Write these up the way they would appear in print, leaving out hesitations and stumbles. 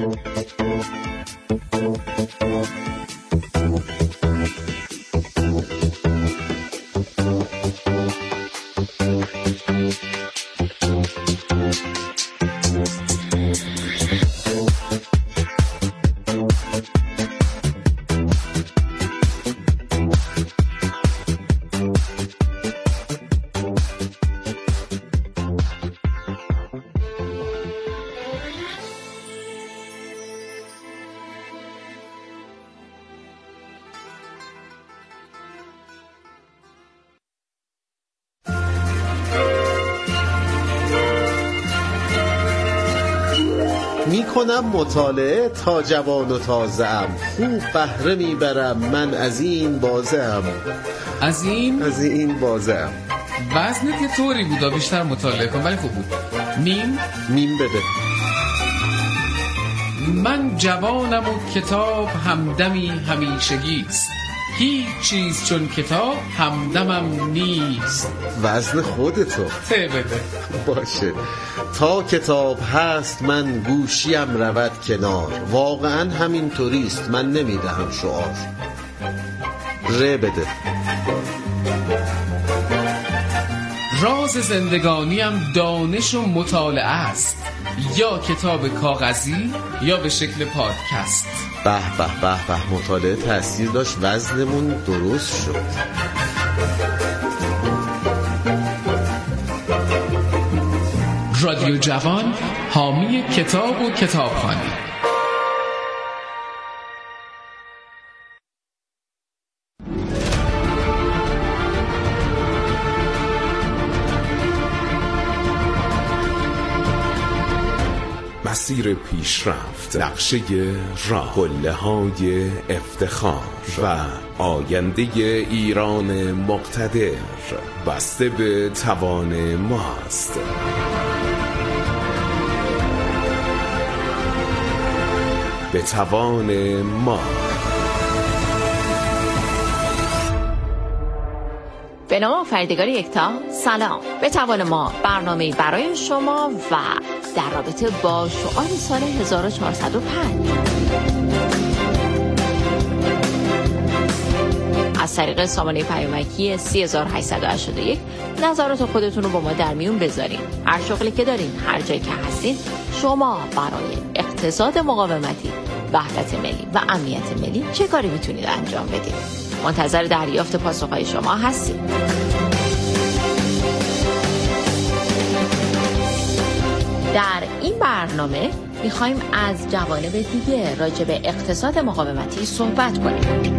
میکنم مطالعه تا جوان و تازه‌ام، خوب بهره میبرم من از این بازه‌ام. از این بازه‌ام. وزنت یه طوری بود بیشتر مطالعه کن، ولی خوب بود. میم بده. من جوانم و کتاب همدمی همیشگیست، هیچ چیز چون کتاب همدمم نیست. وزن خودتو ته بده. باشه. تا کتاب هست من گوشیم رود کنار، واقعا همین طوریست من نمیدهم شعار. ره بده. راز زندگانیم دانش و مطالعه است، یا کتاب کاغذی یا به شکل پادکست. به به به به، مطالعه تأثیر داشت، وزنمون درست شد. رادیو جوان، حامی کتاب و کتابخوانی. مسیر پیشرفت، نقشه راه، قله‌های افتخار و آینده ایران مقتدر بسته به توان ماست. به توان ما. به نام آفریدگار یکتا، سلام. به توان ما، برنامه‌ای برای شما و در رابطه با شعار سال 1405 از طریق سامانه پیامکی 3881 نظرات خودتون رو با ما در میون بذارین. هر شغلی که دارین، هر جایی که هستین، شما برای اقتصاد مقاومتی، وحدت ملی و امنیت ملی چه کاری میتونید انجام بدید؟ منتظر دریافت پاسخهای شما هستیم. در این برنامه میخوایم از جوانب دیگه راجع به اقتصاد مقاومتی صحبت کنیم.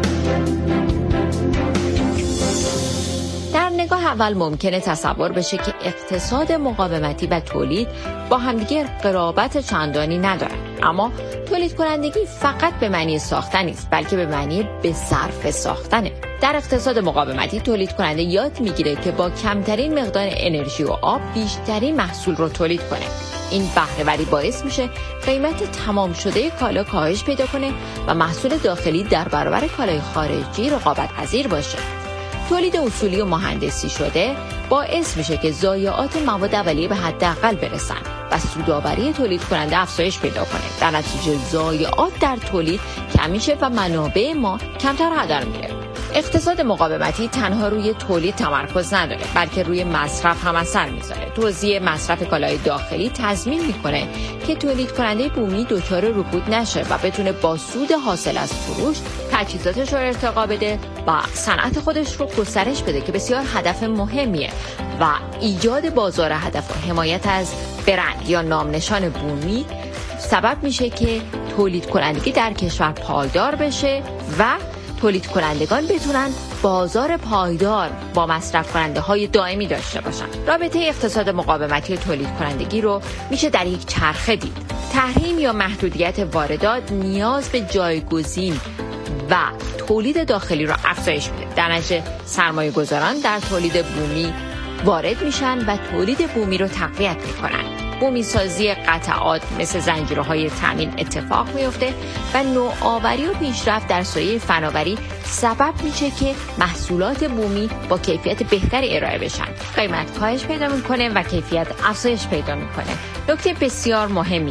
در نگاه اول ممکنه تصور بشه که اقتصاد مقاومتی و تولید با همدیگه قرابت چندانی ندارن، اما تولید کنندگی فقط به معنی ساختن نیست، بلکه به معنی به صرف ساختنه. در اقتصاد مقاومتی تولید کننده یاد میگیره که با کمترین مقدار انرژی و آب بیشترین محصول رو تولید کنه. این بهره‌وری باعث میشه قیمت تمام شده کالا کاهش پیدا کنه و محصول داخلی در برابر کالای خارجی رقابت پذیر باشه. تولید اصولی و مهندسی شده باعث میشه که ضایعات مواد اولیه به حداقل برسن و سودآوری تولید کننده افزایش پیدا کنه. در نتیجه ضایعات در تولید کم میشه و منابع ما کمتر هدر میره. اقتصاد مقاومتی تنها روی تولید تمرکز نداره، بلکه روی مصرف هم اثر میذاره. توزیع مصرف کالای داخلی تضمین میکنه که تولید کننده بومی دچار رکود نشه و بتونه با سود حاصل از فروش تجهیزاتش رو ارتقا بده و صنعت خودش رو گسترش بده که بسیار هدف مهمیه و ایجاد بازار هدف و حمایت از برند یا نامنشان بومی سبب میشه که تولید کنندگی در کشور پایدار بشه و تولید کنندگان بتونن بازار پایدار با مصرف کننده های دائمی داشته باشن. رابطه اقتصاد مقاومتی و تولید کنندگی رو میشه در یک چرخه دید. تحریم یا محدودیت واردات نیاز به جایگزین و تولید داخلی رو افزایش میده. در نتیجه سرمایه گذاران در تولید بومی وارد میشن و تولید بومی رو تقویت میکنن. بومی سازی قطعات مثل زنجیرهای تامین اتفاق میفته و نوآوری و پیشرفت در سایه فناوری سبب میشه که محصولات بومی با کیفیت بهتری ارائه بشن. قیمت کاهش پیدا میکنه و کیفیت افزایش پیدا میکنه. نکته بسیار مهمیه.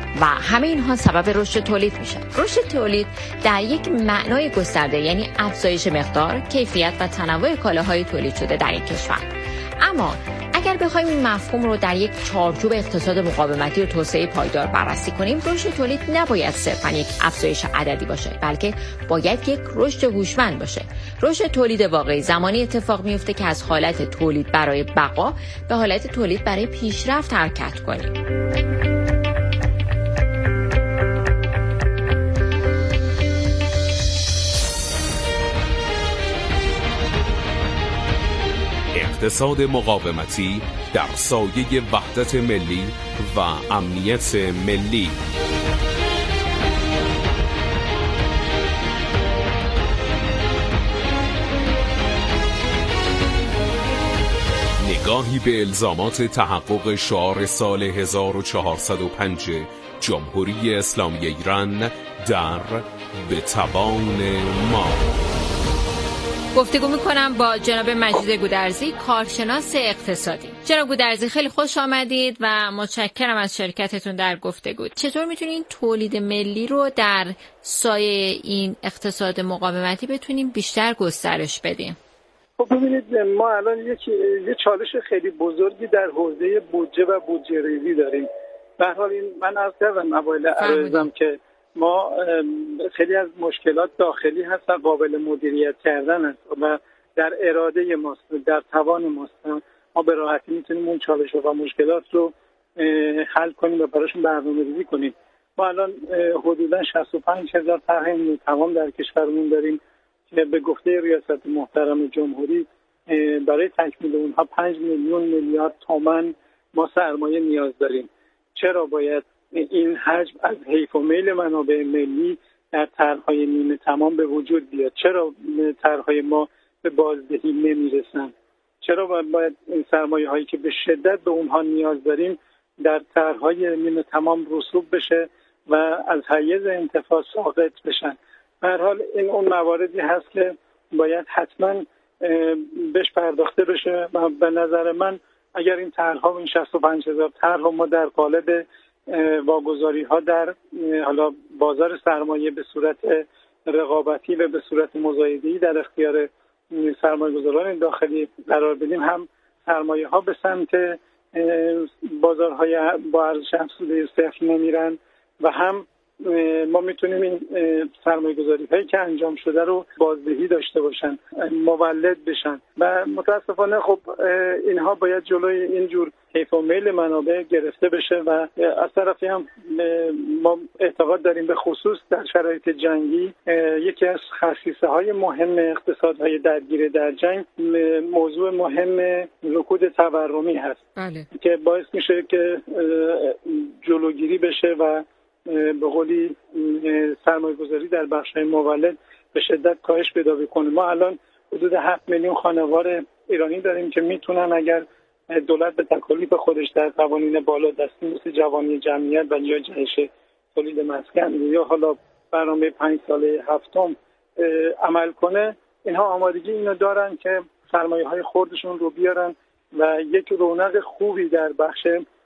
و همه اینها سبب رشد تولید میشه. رشد تولید در یک معنای گسترده یعنی افزایش مقدار، کیفیت و تنوع کالاهای تولید شده در یک کشور. اما اگر بخوایم این مفهوم رو در یک چارچوب اقتصاد مقاومتی و توسعه پایدار بررسی کنیم، رشد تولید نباید صرفاً یک افزایش عددی باشه، بلکه باید یک رشد هوشمند باشه. رشد تولید واقعی زمانی اتفاق میفته که از حالت تولید برای بقا به حالت تولید برای پیشرفت حرکت کنیم. اقتصاد مقاومتی در سایه وحدت ملی و امنیت ملی. نگاهی به الزامات تحقق شعار سال 1405 جمهوری اسلامی ایران در به توان ما. گفتگو میکنم با جناب مجید گودرزی، کارشناس اقتصادی. جناب گودرزی خیلی خوش آمدید و متشکرم از شرکتتون در گفتگو. چطور میتونین تولید ملی رو در سایه این اقتصاد مقاومتی بتونیم بیشتر گسترش بدیم؟ خب ببینید، ما الان یه چالش خیلی بزرگی در حوزه بودجه و بودجه ریزی داریم. به هر حال من عرض کردم اوایل عرضم که ما خیلی از مشکلات داخلی هست و قابل مدیریت کردن است و در اراده ماست، در توان ماست. ما به راحتی میتونیم اون چالش و مشکلات رو حل کنیم و براشون برنامه‌ریزی کنیم. ما الان حدوداً 65,000 طرح تمام در کشورمون داریم که به گفته ریاست محترم جمهوری برای تکمیل اونها 5 میلیون میلیارد تومان ما سرمایه نیاز داریم. چرا باید این حجم از حیف و میل منابع ملی در طرح‌های نیمه تمام به وجود بیاد؟ چرا طرح‌های ما به بازدهی نمیرسن؟ چرا باید این سرمایه‌هایی که به شدت به اونها نیاز داریم در طرح‌های نیمه تمام رسوب بشه و از حیز انتفاع ساقط بشن؟ به هر حال این اون مواردی هست که باید حتما بهش پرداخته بشه و به نظر من اگر این طرح‌ها و این 65,000 طرح ما در قالب واگذاری‌ها در حالا بازار سرمایه به صورت رقابتی و به صورت مزایده‌ای در اختیار سرمایه‌گذاران داخلی قرار بدیم، هم سرمایه‌ها به سمت بازارهای با ارزش افزوده صفر نمیرن و هم ما میتونیم این سرمایه‌گذاری‌هایی که انجام شده رو بازدهی داشته باشن، مولد بشن و متاسفانه خب اینها باید جلوی اینجور حیف و میل منابع گرفته بشه و از طرفی هم ما اعتقاد داریم به خصوص در شرایط جنگی یکی از خصیصه‌های مهم اقتصادهای درگیر در جنگ موضوع مهم رکود تورمی هست. بله. که باعث میشه که جلوگیری بشه و به قولی سرمایه‌گذاری در بخش‌های مولد به شدت کاهش پیدا بکنه. ما الان حدود 7 میلیون خانوار ایرانی داریم که میتونن اگر دولت به تکالیف خودش در قوانین بالادستی مثل جوانی جمعیت و یا جهش تولید مسکن یا حالا برنامه 5 ساله هفتم عمل کنه، اینها آمادگی اینو دارن که سرمایه‌های خودشون رو بیارن و یک رونق خوبی در بخش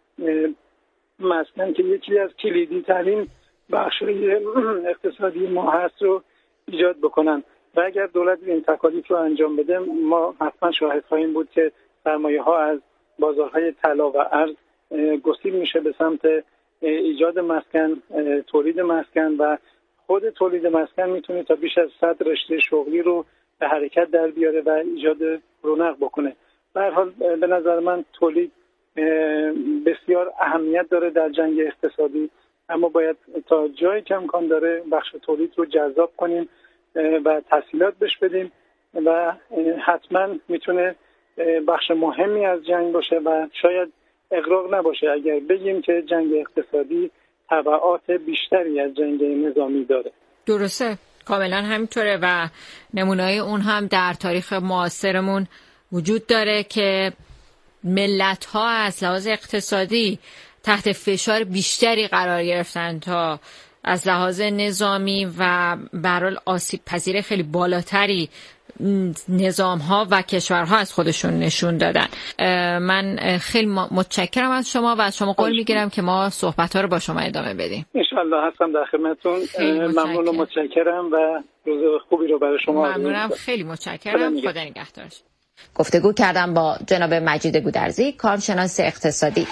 مسکن که یکی از کلیدی ترین بخش‌های اقتصادی ما هست رو ایجاد بکنن و اگر دولت این تکالیف رو انجام بده ما حتما شاهد خواهیم بود که سرمایه‌ها از بازارهای طلا و ارز گسیل میشه به سمت ایجاد مسکن، تولید مسکن و خود تولید مسکن میتونه تا بیش از 100 رشته شغلی رو به حرکت در بیاره و ایجاد رونق بکنه. به هر حال به نظر من تولید بسیار اهمیت داره در جنگ اقتصادی، اما باید تا جایی که امکان داره بخش تولید رو جذاب کنیم و تسهیلات بهش بدیم و حتما میتونه بخش مهمی از جنگ باشه و شاید اغراق نباشه اگر بگیم که جنگ اقتصادی تبعات بیشتری از جنگ نظامی داره. درسته، کاملا همینطوره و نمونه‌های اون هم در تاریخ معاصرمون وجود داره که ملت‌ها از لحاظ اقتصادی تحت فشار بیشتری قرار گرفتن تا از لحاظ نظامی و به هر حال آسیب پذیر خیلی بالاتری نظام‌ها و کشورها از خودشون نشون دادن. من خیلی متشکرم از شما و از شما قول میگیرم که ما صحبت‌ها رو با شما ادامه بدیم. انشالله هستم در خدمتتون. ممنون و متشکرم و روز خوبی رو برای شما آرزو می‌کنم. ممنونم، خیلی متشکرم. خدا نگهدارش. گفتگو کردم با جناب مجید گودرزی، کارشناس اقتصادی.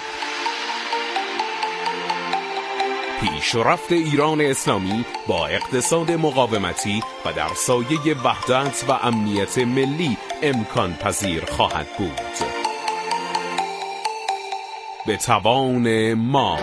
پیشرفت ایران اسلامی با اقتصاد مقاومتی و در سایه وحدت و امنیت ملی امکان پذیر خواهد بود. به توان ما.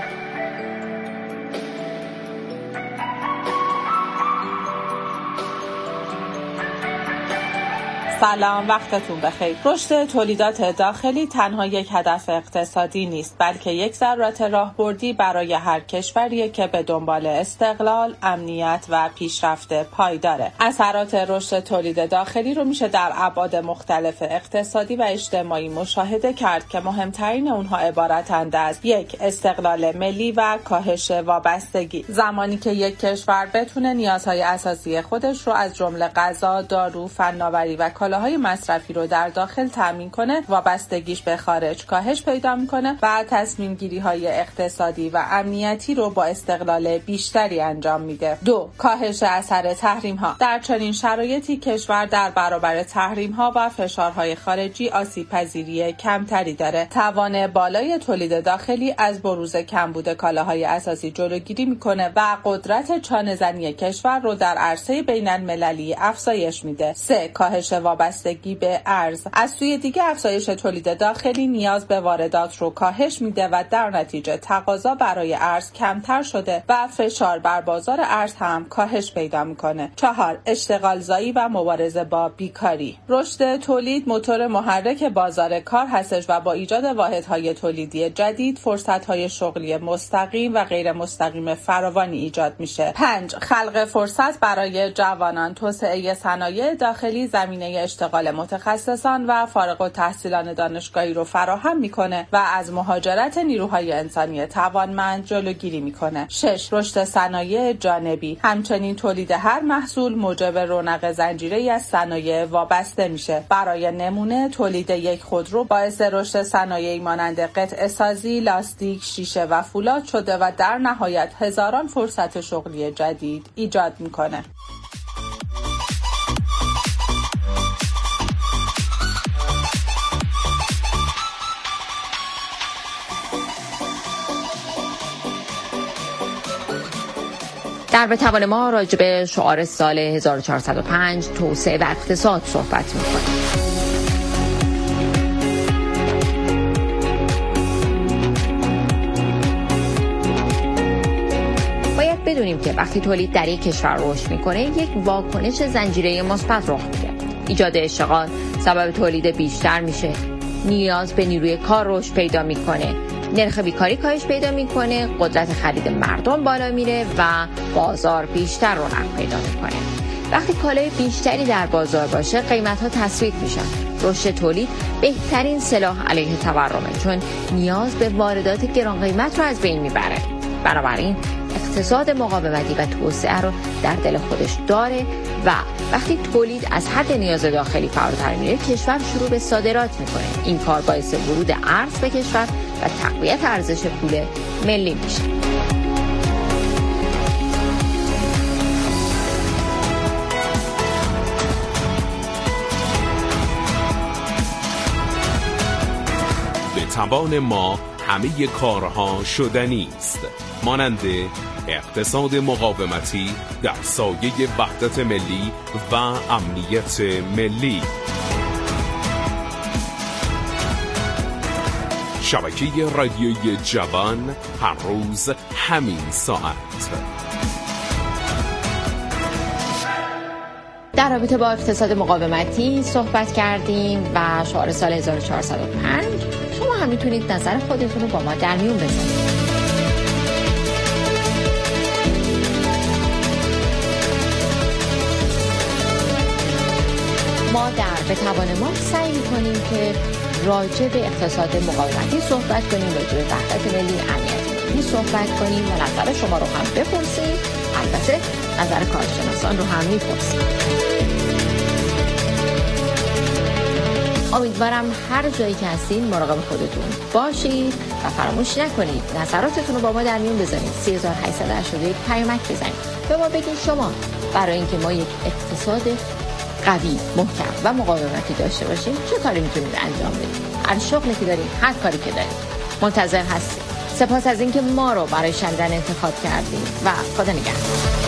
سلام، وقتتون بخیر. رشد تولیدات داخلی تنها یک هدف اقتصادی نیست، بلکه یک ضرورت راهبردی برای هر کشوری که به دنبال استقلال، امنیت و پیشرفت پایداره. اثرات رشد تولید داخلی رو میشه در ابعاد مختلف اقتصادی و اجتماعی مشاهده کرد که مهمترین اونها عبارتند از 1. استقلال ملی و کاهش وابستگی. زمانی که یک کشور بتونه نیازهای اساسی خودش رو از جمله غذا، دارو، فناوری و کالاهای مصرفی رو در داخل تامین کنه، وابستگیش به خارج کاهش پیدا میکنه و تصمیم گیری های اقتصادی و امنیتی رو با استقلال بیشتری انجام میده. 2. کاهش اثر تحریم ها. در چنین شرایطی کشور در برابر تحریم ها و فشارهای خارجی آسیب پذیری کمتری داره. توان بالای تولید داخلی از بروز کمبود کالاهای اساسی جلوگیری میکنه و قدرت چانه‌زنی کشور رو در عرصه بین المللی افزایش میده. 3. کاهش وابستگی به ارز. از سوی دیگه افزایش تولید داخلی نیاز به واردات رو کاهش میده و در نتیجه تقاضا برای ارز کمتر شده و فشار بر بازار ارز هم کاهش پیدا میکنه. 4. اشتغال زایی و مبارزه با بیکاری. رشد تولید موتور محرک بازار کار هستش و با ایجاد واحدهای تولیدی جدید فرصت‌های شغلی مستقیم و غیر مستقیم فراوانی ایجاد میشه. 5. خلق فرصت برای جوانان. توسعه صنایع داخلی زمینه اشتغال متخصصان و فارغ التحصیلان دانشگاهی رو فراهم میکنه و از مهاجرت نیروهای انسانی توانمند جلوگیری میکنه. 6. رشد صنایع جانبی. همچنین تولید هر محصول موجب رونق زنجیره‌ای از صنایع وابسته میشه. برای نمونه تولید یک خودرو باعث رشد صنایعی مانند قطعه سازی، لاستیک، شیشه و فولاد شده و در نهایت هزاران فرصت شغلی جدید ایجاد میکنه. در به توان ما راجع به شعار سال 1405 توسعه و اقتصاد صحبت می‌کنیم. باید بدونیم که وقتی تولید در یک کشور رشد می‌کنه، یک واکنش زنجیره‌ای مثبت رخ میده. ایجاد اشتغال سبب تولید بیشتر میشه. نیاز به نیروی کار رشد پیدا می‌کنه. نرخ بیکاری کاهش پیدا میکنه، قدرت خرید مردم بالا میره و بازار بیشتر رونق پیدا میکنه. وقتی کالای بیشتری در بازار باشه، قیمت ها تثبیت میشن. رشد تولید بهترین سلاح علیه تورمه، چون نیاز به واردات گران قیمت رو از بین میبره. بنابراین اقتصاد مقاومتی و توسعه رو در دل خودش داره و وقتی تولید از حد نیاز داخلی فراتر میره، کشور شروع به صادرات میکنه. این کار باعث ورود ارز به کشور و تقویت ارزش پول ملی میشه. به توان ما همه کارها شدنی است، مانند اقتصاد مقاومتی در سایه وحدت ملی و امنیت ملی. شبکه رادیویی جوان، هر روز همین ساعت. در رابطه با اقتصاد مقاومتی صحبت کردیم و شعار سال 1405. شما هم میتونید نظر خودتون رو با ما در میون بذارید. ما در به توان ما سعی می‌کنیم که راجع به اقتصاد مقاومتی صحبت کنیم، راجع به وحدت ملی، امنیت ملی صحبت کنیم و نظر شما رو هم بپرسیم. البته نظر کارشناسان رو هم میپرسیم. امیدوارم هر جایی که هستین مراقب خودتون باشید و فراموش نکنید نظراتتون رو با ما در میون بذارید. 3881 پیامک بزنید به ما بگید شما برای اینکه ما یک اقتصاد قوی، محکم و مقاومتی داشته باشیم چه کاری میتونید انجام بدید. هر شغلی که دارید، هر کاری که دارید، منتظر هستیم. سپاس از اینکه ما رو برای شنیدن انتخاب کردید و خدا نگهدار.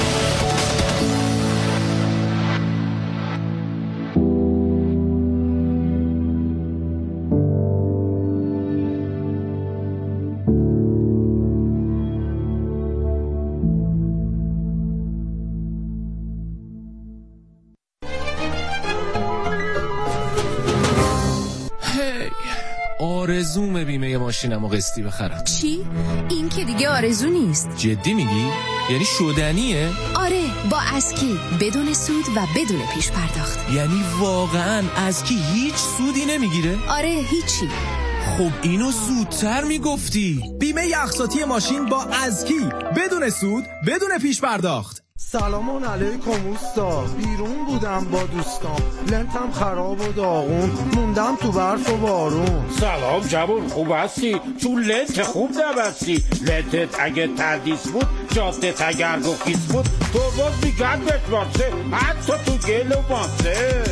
آرزومه بیمه ماشینمو قسطی بخرم. چی؟ این که دیگه آرزو نیست. جدی میگی؟ یعنی شدنیه؟ آره، با اسکی بدون سود و بدون پیش پرداخت. یعنی واقعا اسکی هیچ سودی نمیگیره؟ آره، هیچی. خب اینو زودتر میگفتی. بیمه اقساطی ماشین با اسکی بدون سود بدون پیش پرداخت. سلام علیکم اوستا، بیرون بودم با دوستام، لنتم خراب و داغون، موندم تو برف و بارون. سلام جوون، خوب هستی؟ تو لنت خوب نبستی. لنتت اگه تردیس بود، جاده تگرگ و خیس بود، تو باز میگن بتمارسه، حتی تو گل و ماسه.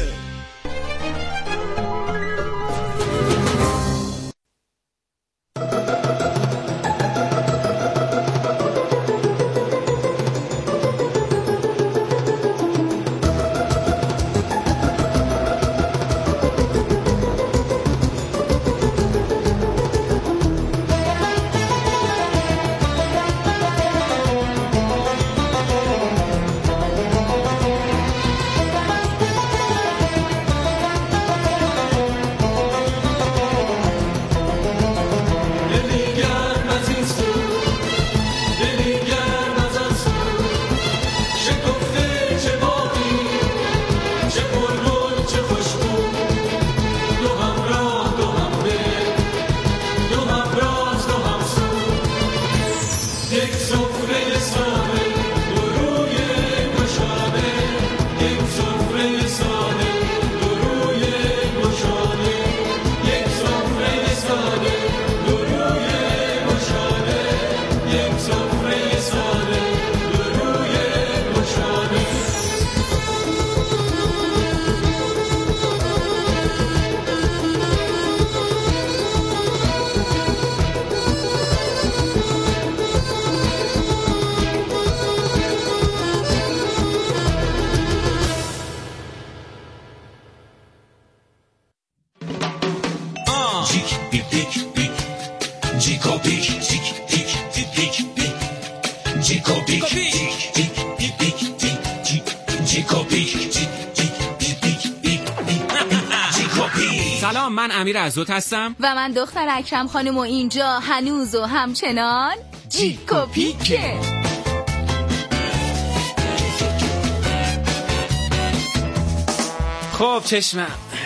سلام، من امیر عزت هستم و من دختر اکرم خانم و اینجا هنوز و همچنان جیکو پیکه. خب چشمم،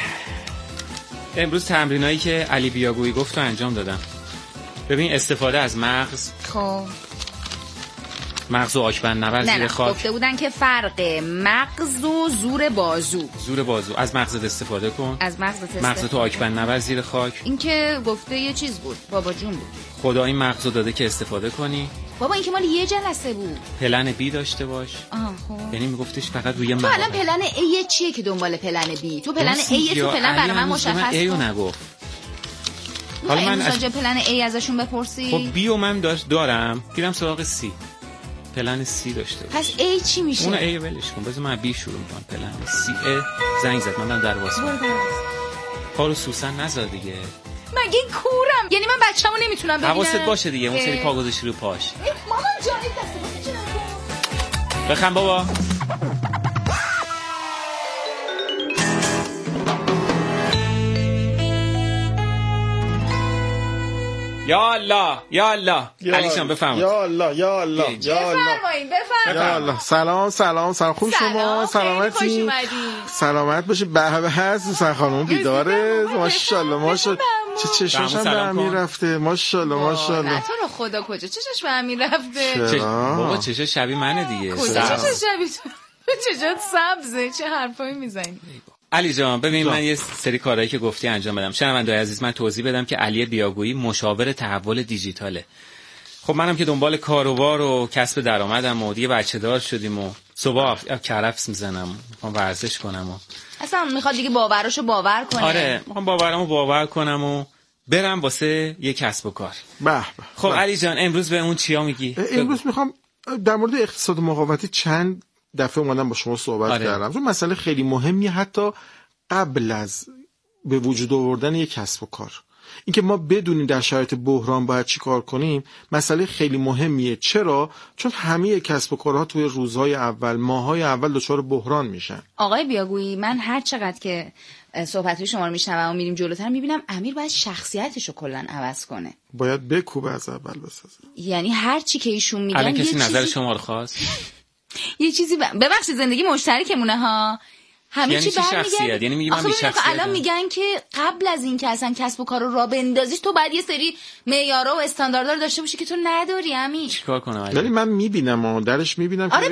امروز تمرینایی که علی بیاگویی گفت رو انجام دادم. ببین استفاده از مغز. خب مغز و آکبند نور زیر خاک. گفته بودن که فرق مغز و زور بازو. زور بازو. از مغزت استفاده کن. از مغزت مغزت و آکبند نور زیر خاک. این که گفته یه چیز بود، بابا جون بود. خدا این مغزو داده که استفاده کنی. بابا این که مال یه جلسه بود. پلن بی داشته باش. خب یعنی میگفتش فقط روی تو الان پلن ای چیه که دنبال پلن بی؟ تو پلن ای تو پلن برای من مشخص کن. ایو نگفت. حالا من از پلن ای ازشون بپرسی. خب بی و من دارم میرم سراغ سی. پلن سی داشته باش. پس ای چی میشه؟ اون ای ولش کن، بذار من بی شروع میکنم. پلن سی زنگ زد، من در واسه کارو سوسن نذار دیگه. مگه کورم؟ یعنی من بچه‌مو نمیتونم ببینم؟ حواست باشه دیگه، اون سری پا گذاشتی رو پاش. مامان جان دست واسه بخند بابا. یا الله یا الله. علی جان بفرمایید. یا الله یا الله یا الله. یا الله. سلام سلام سلام. خوب شما؟ سلامتی؟ سلامت باشی. به هست دوستان خانم بیداره. ماشاءالله ماشاءالله. چه چشمش به همین رفته. ماشاءالله ماشاءالله. تو رو خدا کجا چشش به همین رفته؟ بابا چشش شبیه منه دیگه. کجا چشش شبیه تو؟ چشات سبزه. چه حرفایی میزنی؟ علی جان ببین من یه سری کارهایی که گفتی انجام بدم. شنونده‌های عزیز من توضیح بدم که علی بیاگویی مشاور تحول دیجیتاله. خب منم که دنبال کاروبار و کسب درآمدم و دیگه بچه‌دار شدیم و صبح کرفس میزنم، میخوام ورزش کنم و اصلا میخواد دیگه باوراشو باور کنه. آره میخوام باورامو باور کنم و برم واسه یه کسب و کار. خب علی جان امروز به اون چیا میگی؟ امروز میخوام در مورد اقتصاد مقاومتی چند دفعه اومدم با شما صحبت کردم. چون مسئله خیلی مهمی حتی قبل از به وجود آوردن یک کسب و کار. اینکه ما بدونیم در شرایط بحران باید چی کار کنیم مسئله خیلی مهمیه. چرا؟ چون همه کسب و کارها توی روزهای اول، ماهای اول دچار بحران میشن. آقای بیاگویی من هر چقدر که صحبت‌های شما رو میشنوم و میریم جلوتر میبینم امیر باید شخصیتشو کلا عوض کنه. باید بکوبه از اول بسازه. یعنی هر چی که ایشون میگن الان کسی نظر شما رو خواست؟ یه چیزی ببخشید زندگی مشترکمونه ها. همه یعنی چی شخصیت، یعنی میگم من بی شخصیت. الان میگن که قبل از این که اصلا کسب و کار رو راه بندازی تو باید یه سری معیارها و استانداردها رو داشته باشی که تو نداری. امیر چیکار کنم؟ ولی من میبینم درش میبینم که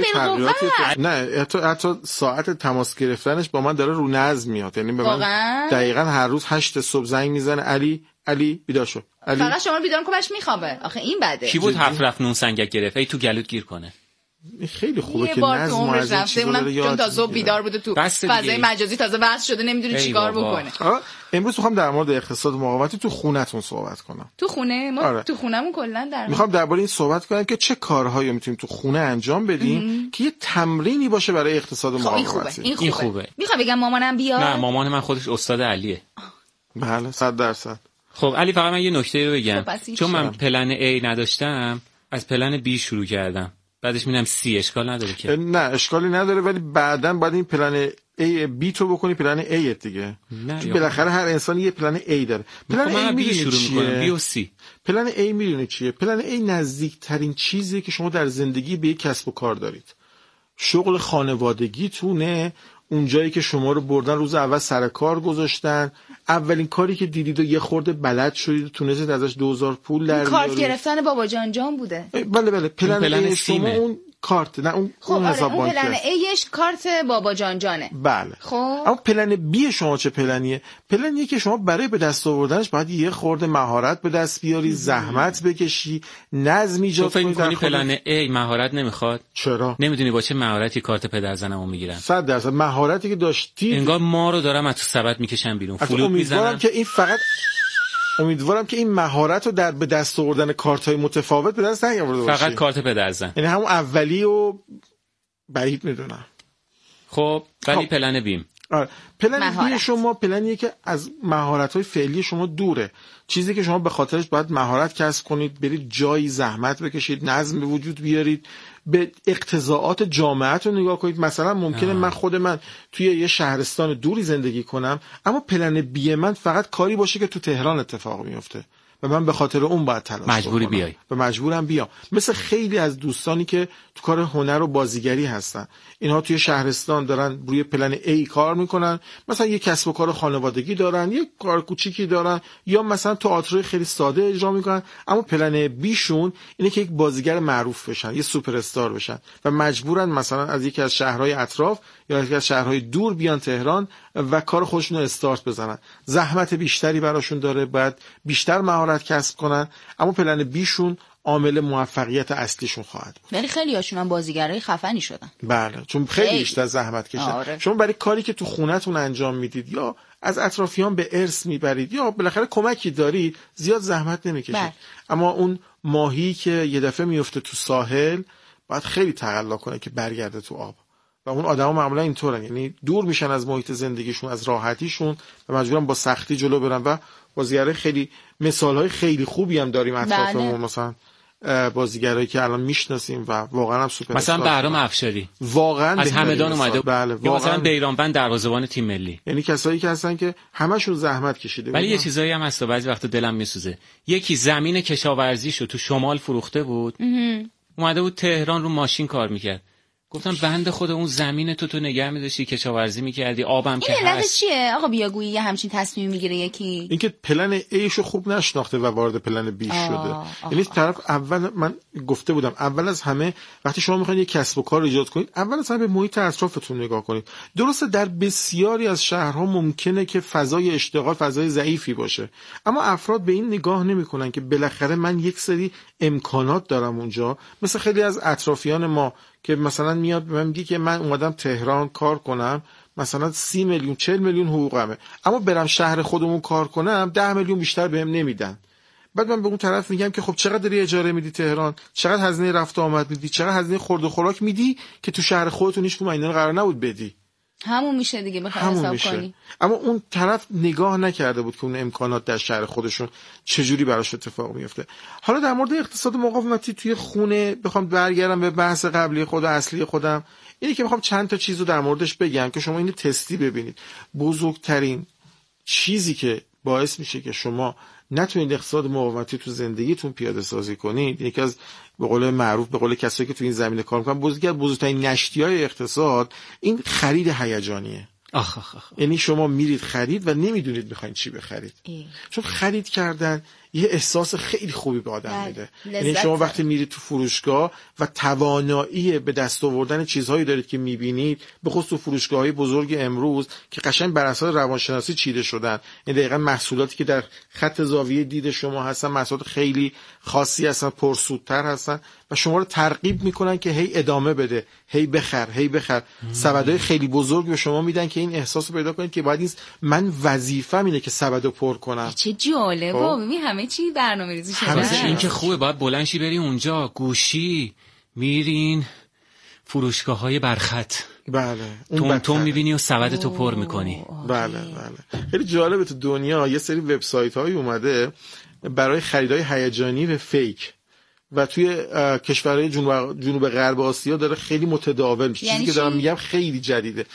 نه حتی ساعت تماس گرفتنش با من داره رو نظم میاد. یعنی به من دقیقاً هر روز 8 صبح زنگ میزنه علی بیدار شو. فقط شما رو بیدار کن بهش میخوابه. آخه این بده. کی بود رفت نون سنگک گرفت ای تو گلوت گیر کنه؟ خیلی خوبه که نظم و از این چیزا رو یاد تا صبح بیدار بوده تو فضای مجازی تازه وصل شده نمیدونه چیکار بکنه. امروز میخوام در مورد اقتصاد مقاومتی تو خونه‌تون صحبت کنم. تو خونه ما تو خونمون کلا میخوام درباره این صحبت کنم که چه کارهایی میتونیم تو خونه انجام بدیم که یه تمرینی باشه برای اقتصاد مقاومتی. این خوبه. میخوام بگم مامانم بیاد. نه مامان من خودش استاد علیه. بله 100%. خب علی فقط من یه نکته رو بگم. چون من پلن A نداشتم از پلن B شروع کردم. بعدش میگم C اشکال نداره که. نه اشکالی نداره ولی بعداً باید این پلن A B تو بکنی پلن A دیگه. چون بالاخره هر انسان یه پلن A داره. پلن A شروع میکنم B و C. پلن A میدونی چیه؟ پلن A نزدیکترین چیزیه که شما در زندگی به یک کسب و کار دارید. شغل خانوادگیتونه، اون جایی که شما رو بردن روز اول سر کار گذاشتن، اولین کاری که دیدید و یه خورده بلد شدید و تونستید ازش 2000 پول در بیارید. کارت گرفتن بابا جان بوده. بله پلن شما اون کارت نه اون حساب بانکی. پلن ایش کارت بابا جانه. بله. خب اما پلن بی شما چه پلنیه؟ پلنیه که شما برای به دست آوردنش باید یه خورده مهارت به دست بیاری، زحمت بکشی، نظم ایجاد کنی. تو فکر می‌کنی پلن ای مهارت نمیخواد؟ چرا؟ نمیدونی با چه مهارتی کارت پدرزنمو میگیرن. 100% مهارتی که داشتی انگار ما رو دارم از تو سبد میکشن بیرون. فلوت میزنن. امیدوارم که این مهارت رو در به دست آوردن کارت‌های متفاوت به دست نیاورده باشی. فقط کارت پدرزن. یعنی همون اولی و بعید میدونم. خب ولی پلن بیم. پلن بی شما پلنیه که از مهارت‌های فعلی شما دوره. چیزی که شما به خاطرش باید مهارت کسب کنید، برید جایی زحمت بکشید، نظم به وجود بیارید، به اقتضاعات جامعه‌تون نگاه کنید. مثلا ممکنه من توی یه شهرستان دوری زندگی کنم اما پلن بی من فقط کاری باشه که تو تهران اتفاق میفته و من به خاطر اون باید تلاش کنم. مجبوری بیای. و مجبورم بیام. مثل خیلی از دوستانی که تو کار هنر و بازیگری هستن. اینها توی شهرستان دارن روی پلن A کار میکنن. مثلا یه کسب و کار خانوادگی دارن، یه کار کوچیکی دارن یا مثلا تئاتر خیلی ساده اجرا میکنن، اما پلن B شون اینه که یک بازیگر معروف بشن، یه سوپر استار بشن و مجبورن مثلا از یکی از شهرهای اطراف یا یکی از شهرهای دور بیان تهران و کار خودشون رو استارت بزنن. زحمت بیشتری براشون داره، باید بیشتر مهارت کسب کنن، اما پلن بی شون عامل موفقیت اصلیشون خواهد بود. ولی خیلی هاشون هم بازیگرای خفنی شدن. بله، چون خیلی بیشتر زحمت کشیدن. شما برای کاری که تو خونه‌تون انجام میدید یا از اطرافیان به ارث میبرید یا بالاخره کمکی دارید، زیاد زحمت نمیکشید. اما اون ماهی که یه دفعه میفته تو ساحل باید خیلی تقلا کنه که برگرده تو آب. و اون آدما معمولا اینطورن، یعنی دور میشن از محیط زندگیشون، از راحتیشون و مجبورن با سختی جلو برن و بازیگرای خیلی مثالهای خیلی خوبی هم داریم اطرافمون. مثلا بازیگرایی که الان میشناسیم و واقعا هم سوپر مثلا بهرام افشاری واقعا از همدان اومده. بله یا مثلا بیرانوند دروازه‌بان تیم ملی. یعنی کسایی که هستن که همشون زحمت کشیده. ولی یه چیزایی هم هست بعضی وقتا دلم میسوزه. یکی زمین کشاورزیشو تو شمال فروخته بود، اومده بود تهران رو ماشین کار میکرد. گفتم بنده خود اون زمین تو نگه می‌داشتی، کشاورزی می‌کردی، آبم که هست. علتش چیه آقا بیاگویی یه همچین تصمیم میگیره یکی؟ اینکه پلن ایشو خوب نشناخته و وارد پلن بی شده. یعنی طرف اول من گفته بودم اول از همه وقتی شما می‌خواید یه کسب و کار ایجاد کنید، اول از همه به محیط اطرافتون نگاه کنید. درسته در بسیاری از شهرها ممکنه که فضای اشتغال فضای ضعیفی باشه، اما افراد به این نگاه نمی‌کنن که بالاخره من یک سری امکانات دارم اونجا. مثل خیلی از اطرافیان ما که مثلا میاد به من میگه که من اومدم تهران کار کنم، مثلا 30 میلیون 40 میلیون حقوقمه، اما برم شهر خودمون کار کنم 10 میلیون بیشتر بهم نمیدن. بعد من به اون طرف میگم که خب چقدر داری اجاره میدی تهران، چقدر هزینه رفت و آمد میدی، چقدر هزینه خورد و خوراک میدی که تو شهر خودتون هیچ کدوم اینا قرار نبود بدی. همون میشه دیگه بخوای حساب کنی. اما اون طرف نگاه نکرده بود که اون امکانات در شهر خودشون چجوری براش اتفاق میفته. حالا در مورد اقتصاد مقاومتی توی خونه بخوام برگردم به بحث قبلی خود و اصلی خودم، اینی که میخوام چند تا چیزو در موردش بگم که شما اینو تستی ببینید. بزرگترین چیزی که باعث میشه که شما نتونید اقتصاد مقاومتی تو زندگیتون پیاده سازی کنید، یکی از به قول معروف به قول کسایی که تو این زمینه کار میکنن بزرگترین نشتی‌های اقتصاد این خرید هیجانیه. یعنی شما میرید خرید و نمیدونید میخواین چی بخرید. چون خرید کردن یه احساس خیلی خوبی به آدم میده. یعنی شما وقتی میرید تو فروشگاه و توانایی به دست آوردن چیزهایی دارید که میبینید، به خصوص تو فروشگاه‌های بزرگ امروز که قشنگ بر اساس روانشناسی چیده شدن، این دقیقاً محصولاتی که در خط زاویه دید شما هستن محصولات خیلی خاصی هستن، پرسودتر هستن و شما رو ترغیب میکنن که هی ادامه بده، هی بخر. سبدهای خیلی بزرگ به شما میدن که این احساس رو پیدا کنید که باید من وظیفه‌م اینه که سبدو پر کنم. چه جالبه. ببین همه چی برنامه‌ریزی شده. این که خوبه، باید بلند شی بری اونجا گوشی میرین فروشگاه‌های برخط. بله. تو میبینی و سبدتو پر میکنی. بله. خیلی جالبه تو دنیا یه سری وبسایت‌هایی اومده برای خریدای هیجانی و فیک و توی کشورهای جنوب غرب آسیا داره خیلی متداول میشه. چیزی که دارم میگم خیلی جدیده.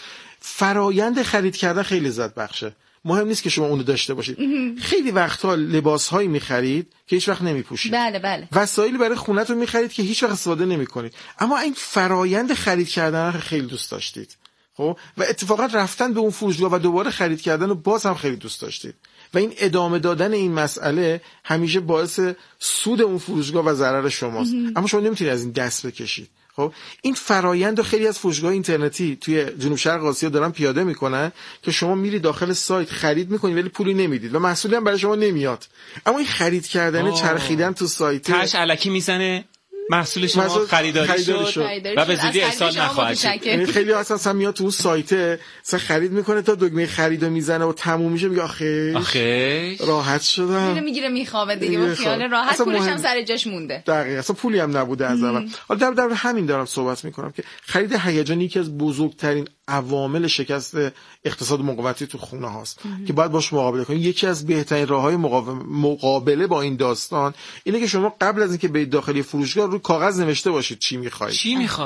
فرایند خرید کردن خیلی لذت بخشه. مهم نیست که شما اونو داشته باشید. خیلی وقتها لباسهایی می‌خرید که هیچ وقت نمی‌پوشید. بله. وسایلی برای خونه‌تون می‌خرید که هیچ وقت استفاده نمی‌کنید. اما این فرایند خرید کردن رو خیلی دوست داشتید. خب و اتفاقا رفتن به اون فروشگاه و دوباره خرید کردن رو باز هم خیلی دوست داشتید. و این ادامه دادن این مسئله همیشه باعث سود اون فروشگاه و ضرر شماست. اما شما نمی‌تونید از این دست بکشید. خب این فرایند رو خیلی از فروشگاه اینترنتی توی جنوب شرق آسیا دارن پیاده میکنن که شما میری داخل سایت خرید میکنید ولی پولی نمیدید و محصولی هم برای شما نمیاد. اما این خرید کردن چرخیدن تو سایت تاش الکی میزنه محصول شما خریداری شد و به زودی ارسال نخواهد شد. خیلی اصلا میاد تو اون سایت اصلا خرید میکنه تا دکمه خریدو میزنه و تموم میشه میگه آخه راحت شدم، میگیره میخوابه دیگه با خیال راحت، پولش هم سر جاش مونده. دقیقاً اصلا پولی هم نبوده از اول. حالا در همین دارم صحبت میکنم که خرید هیجانی یکی از بزرگترین عوامل شکست اقتصاد مقاومتی تو خونه هاست که باید باش مقابله کنید. یکی از بهترین راههای مقابله با این داستان اینه که شما قبل از اینکه برید داخل فروشگاه رو کاغذ نوشته باشید چی میخواید.